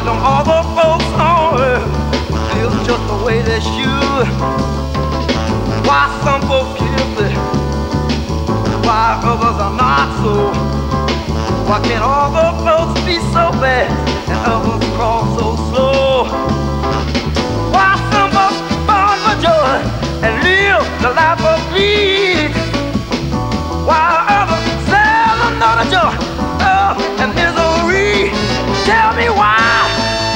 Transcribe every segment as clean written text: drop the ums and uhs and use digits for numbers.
don't all the folks on earth feel just the way they should? Why some folks guilty, why others are not so? Why can't all the folks be so bad and others crawl so slow? Why some folks born for joy and live the life of greed, while others seldom know the joy of and misery? Tell me why.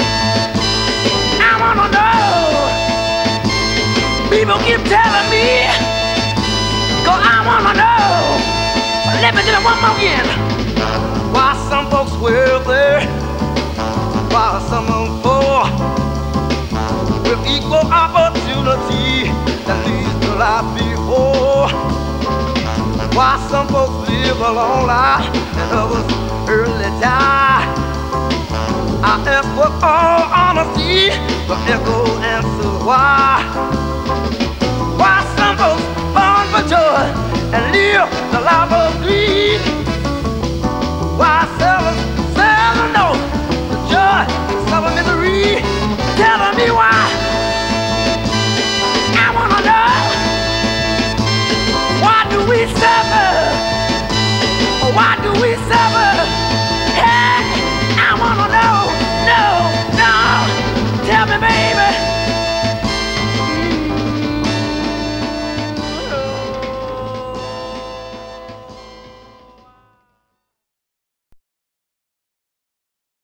I wanna know. People keep telling me, 'cause I wanna know. Let me do it one more again. Why some folks wealthy, while some of them poor, with equal opportunity that leads to life before? Why some folks live a long life and others early die? I ask for all honesty, but echo answers why.